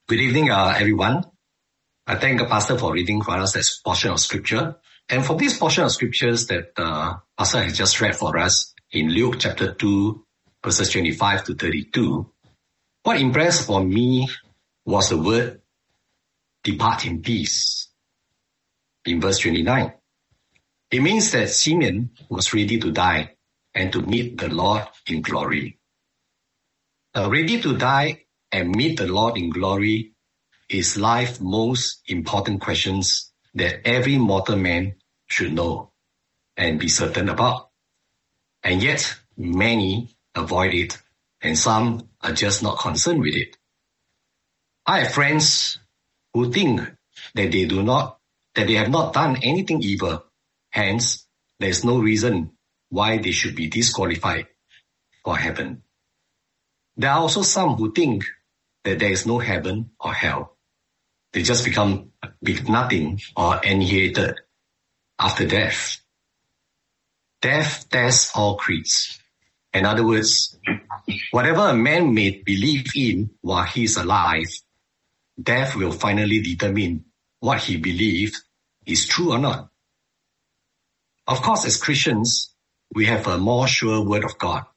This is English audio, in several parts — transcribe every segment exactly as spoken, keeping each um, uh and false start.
Good evening, uh, everyone. I thank the pastor for reading for us this portion of scripture. And for this portion of scriptures that uh, pastor has just read for us in Luke chapter two, verses twenty-five to thirty-two, what impressed for me was the word depart in peace. In verse twenty-nine, it means that Simeon was ready to die and to meet the Lord in glory. Uh, ready to die and meet the Lord in glory is life's most important questions that every mortal man should know and be certain about. And yet, many avoid it, and some are just not concerned with it. I have friends who think that they do not, that they have not done anything evil, hence, there is no reason why they should be disqualified for heaven. There are also some who think that there is no heaven or hell. They just become nothing or annihilated after death. Death tests all creeds. In other words, whatever a man may believe in while he is alive, death will finally determine what he believes is true or not. Of course, as Christians, we have a more sure word of God,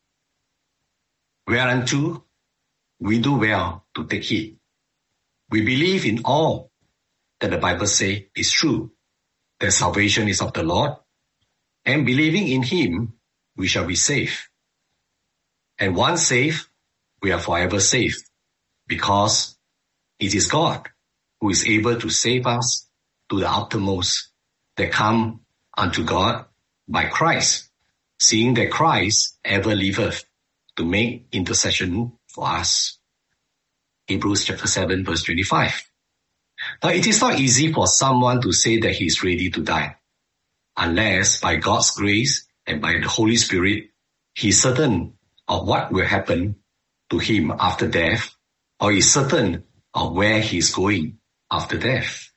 whereunto we do well to take heed. We believe in all that the Bible says is true, that salvation is of the Lord, and believing in Him, we shall be saved. And once saved, we are forever saved, because it is God who is able to save us to the uttermost that come unto God by Christ, seeing that Christ ever liveth to make intercession for us. Hebrews chapter seven, verse twenty-five. Now, it is not easy for someone to say that he is ready to die, unless by God's grace and by the Holy Spirit, he is certain of what will happen to him after death, or is certain of where he is going after death.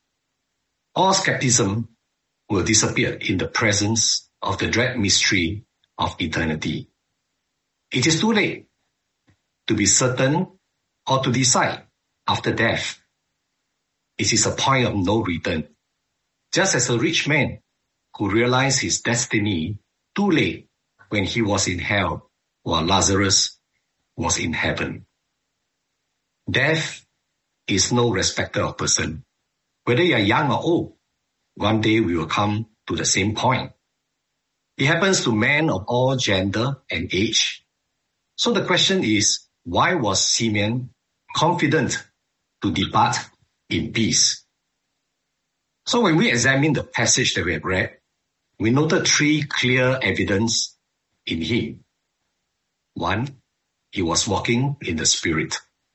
All skepticism will disappear in the presence of the dread mystery of eternity. It is too late to be certain or to decide after death. It is a point of no return. Just as a rich man who realized his destiny too late when he was in hell, while Lazarus was in heaven. Death is no respecter of person. Whether you are young or old, one day we will come to the same point. It happens to men of all gender and age. So the question is, why was Simeon confident to depart in peace? So when we examine the passage that we have read, we noted three clear evidence in him. One, he was walking in the Spirit.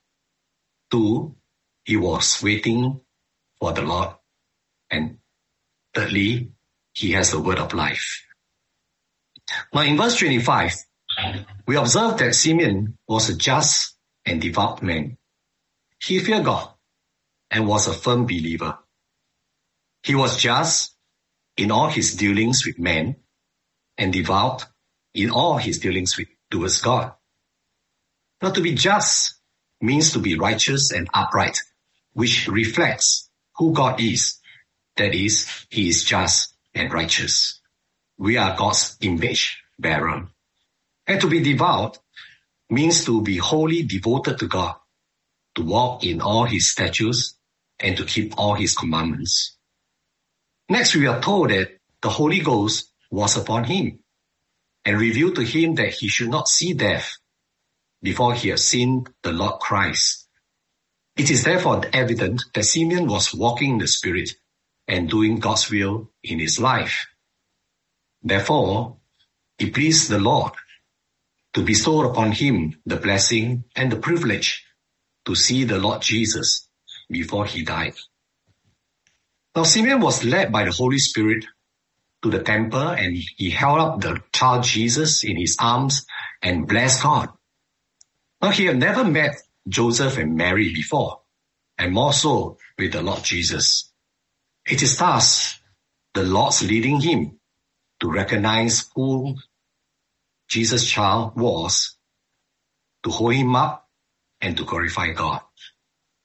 Two, he was waiting for the Lord. And thirdly, he has the word of life. Now in verse twenty-five, we observe that Simeon was a just and devout man. He feared God and was a firm believer. He was just in all his dealings with men and devout in all his dealings with, towards God. Now, to be just means to be righteous and upright, which reflects who God is. That is, He is just and righteous. We are God's image bearer. And to be devout means to be wholly devoted to God, to walk in all His statutes and to keep all His commandments. Next, we are told that the Holy Ghost was upon him and revealed to him that he should not see death before he had seen the Lord Christ. It is therefore evident that Simeon was walking in the Spirit and doing God's will in his life. Therefore, it pleased the Lord to bestow upon him the blessing and the privilege to see the Lord Jesus before he died. Now, Simeon was led by the Holy Spirit to the temple, and he held up the child Jesus in his arms and blessed God. Now, he had never met Joseph and Mary before, and more so with the Lord Jesus. It is thus the Lord's leading him to recognize who Jesus' child was, to hold him up, and to glorify God.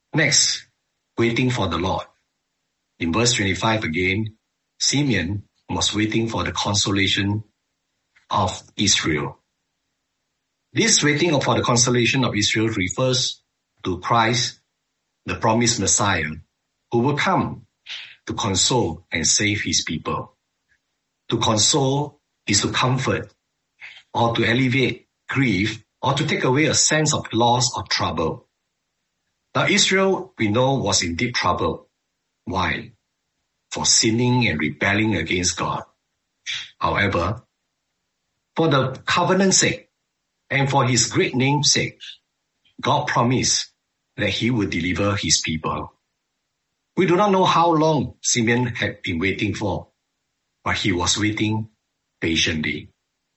Next, waiting for the Lord. In verse twenty-five again, Simeon was waiting for the consolation of Israel. This waiting for the consolation of Israel refers to Christ, the promised Messiah, who will come to console and save his people. To console is to comfort, or to alleviate grief, or to take away a sense of loss or trouble. Now Israel, we know, was in deep trouble. Why? For sinning and rebelling against God. However, for the covenant's sake and for his great name's sake, God promised that he would deliver his people. We do not know how long Simeon had been waiting for, but he was waiting patiently.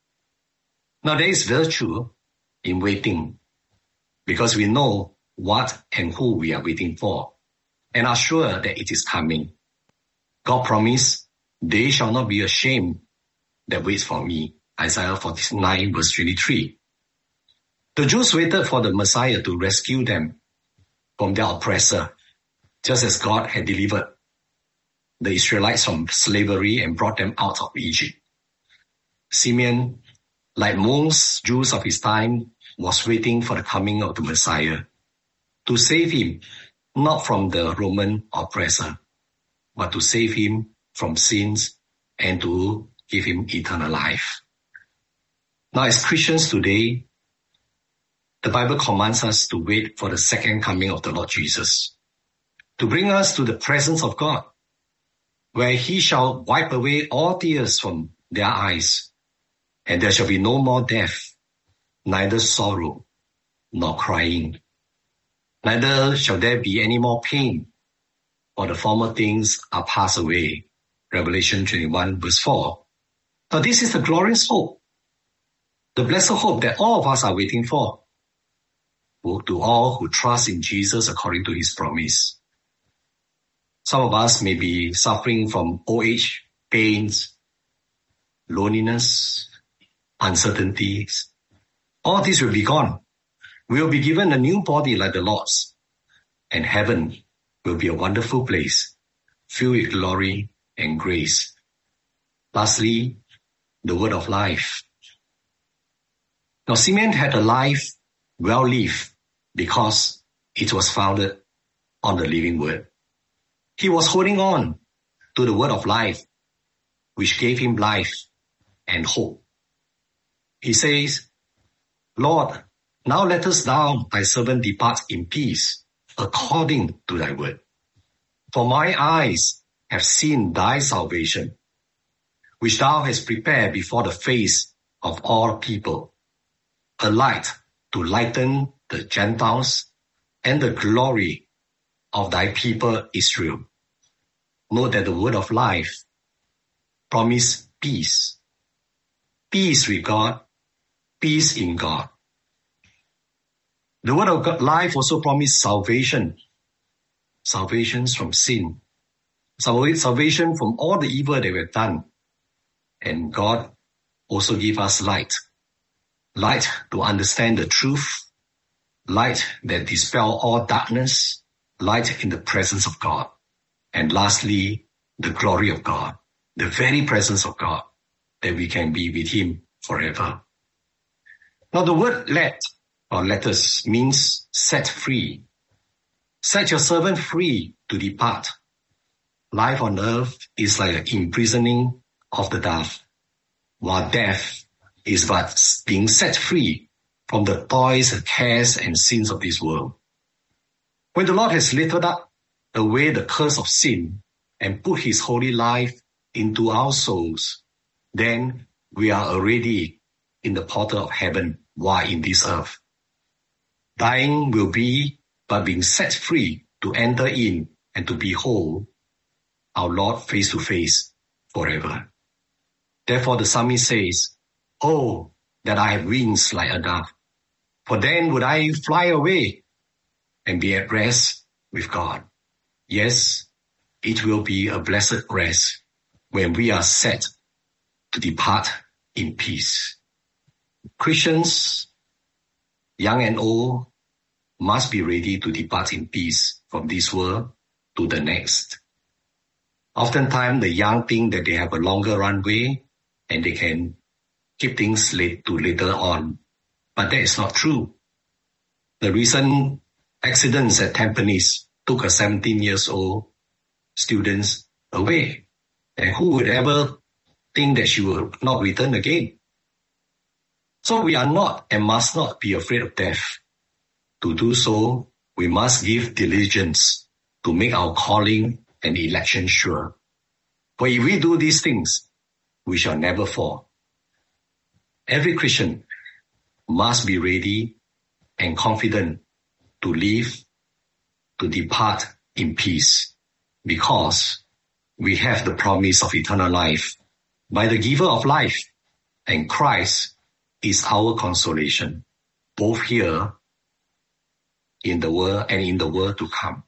Now there is virtue in waiting, because we know what and who we are waiting for, and are sure that it is coming. God promised, "They shall not be ashamed that wait for me." Isaiah forty-nine verse twenty-three. The Jews waited for the Messiah to rescue them from their oppressor, just as God had delivered the Israelites from slavery and brought them out of Egypt. Simeon, like most Jews of his time, was waiting for the coming of the Messiah to save him, not from the Roman oppressor, but to save him from sins and to give him eternal life. Now, as Christians today, the Bible commands us to wait for the second coming of the Lord Jesus, to bring us to the presence of God, where he shall wipe away all tears from their eyes, and there shall be no more death, neither sorrow nor crying. Neither shall there be any more pain, for the former things are passed away. Revelation twenty-one verse four. Now this is the glorious hope, the blessed hope that all of us are waiting for. Woe to all who trust in Jesus according to his promise. Some of us may be suffering from old age, pains, loneliness, uncertainties. All this will be gone. We will be given a new body like the Lord's, and heaven will be a wonderful place, filled with glory and grace. Lastly, the word of life. Now Simeon had a life well lived because it was founded on the living word. He was holding on to the word of life, which gave him life and hope. He says, "Lord, now lettest thou thy servant depart in peace, according to thy word. For my eyes have seen thy salvation, which thou hast prepared before the face of all people, a light to lighten the Gentiles and the glory of thy people Israel." Note that the word of life promised peace. Peace with God, peace in God. The word of God, life also promised salvation. Salvation from sin. Salvation from all the evil that we've done. And God also gave us light. Light to understand the truth. Light that dispels all darkness. Light in the presence of God. And lastly, the glory of God. The very presence of God, that we can be with him forever. Now the word let or letters means set free. Set your servant free to depart. Life on earth is like an imprisoning of the dove, while death is but being set free from the toils and cares and sins of this world. When the Lord has lifted up away the curse of sin and put his holy life into our souls, then we are already in the portal of heaven while in this earth. Dying will be but being set free to enter in and to behold our Lord face to face forever. Therefore the psalmist says, "Oh, that I have wings like a dove, for then would I fly away and be at rest with God." Yes, it will be a blessed rest when we are set to depart in peace. Christians, young and old, must be ready to depart in peace from this world to the next. Oftentimes, the young think that they have a longer runway and they can keep things late to later on. But that is not true. The recent accidents at Tampines took a seventeen years old student away. And who would ever think that she will not return again? So we are not and must not be afraid of death. To do so, we must give diligence to make our calling and election sure. For if we do these things, we shall never fall. Every Christian must be ready and confident to live, to depart in peace, because we have the promise of eternal life by the giver of life, and Christ is our consolation, both here in the world and in the world to come.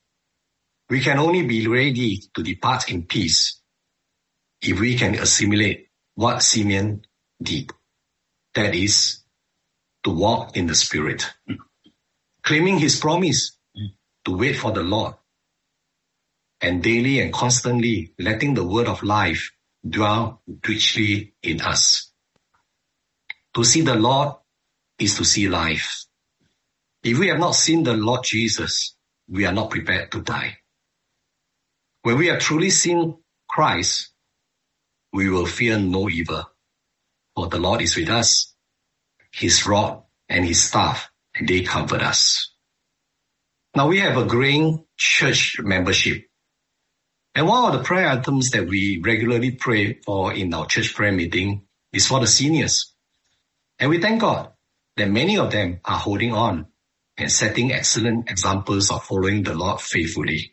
We can only be ready to depart in peace if we can assimilate what Simeon did. That is, to walk in the Spirit, claiming his promise to wait for the Lord, and daily and constantly letting the word of life dwell richly in us. To see the Lord is to see life. If we have not seen the Lord Jesus, we are not prepared to die. When we have truly seen Christ, we will fear no evil, for the Lord is with us. His rod and his staff, they comfort us. Now we have a growing church membership. And one of the prayer items that we regularly pray for in our church prayer meeting is for the seniors. And we thank God that many of them are holding on and setting excellent examples of following the Lord faithfully.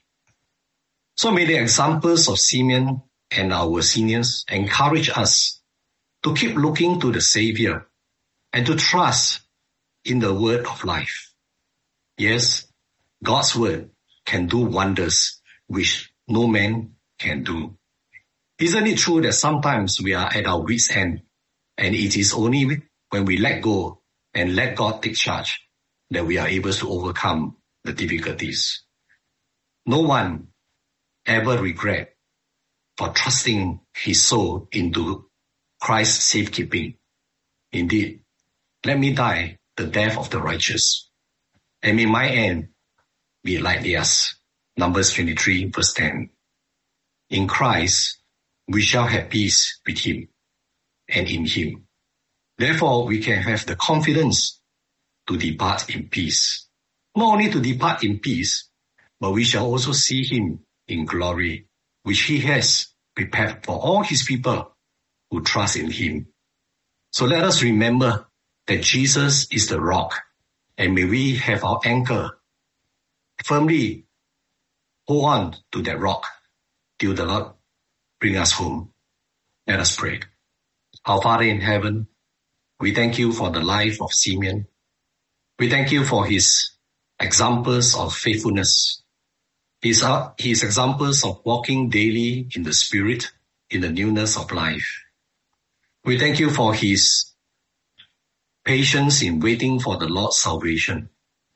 So may the examples of Simeon and our seniors encourage us to keep looking to the Savior and to trust in the word of life. Yes, God's word can do wonders which no man can do. Isn't it true that sometimes we are at our wits' end, and it is only when we let go and let God take charge that we are able to overcome the difficulties? No one ever regret for trusting his soul into Christ's safekeeping. Indeed, let me die the death of the righteous, and may my end be like theirs. Numbers twenty-three, verse ten. In Christ, we shall have peace with him and in him. Therefore, we can have the confidence to depart in peace. Not only to depart in peace, but we shall also see him in glory, which he has prepared for all his people who trust in him. So let us remember that Jesus is the rock, and may we have our anchor firmly hold on to that rock till the Lord bring us home. Let us pray. Our Father in heaven, we thank you for the life of Simeon. We thank you for his examples of faithfulness, his, uh, his examples of walking daily in the Spirit, in the newness of life. We thank you for his patience in waiting for the Lord's salvation.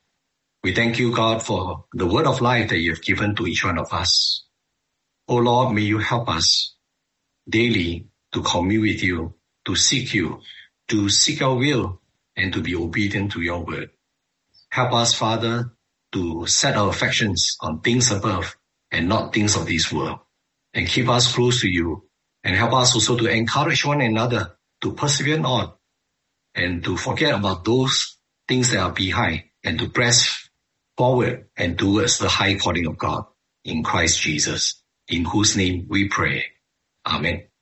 We thank you, God, for the word of life that you have given to each one of us. O Lord, may you help us daily to commune with you, to seek you, to seek your will, and to be obedient to your word. Help us, Father, to set our affections on things above and not things of this world, and keep us close to you, and help us also to encourage one another to persevere on and to forget about those things that are behind and to press forward and towards the high calling of God in Christ Jesus, in whose name we pray. Amen.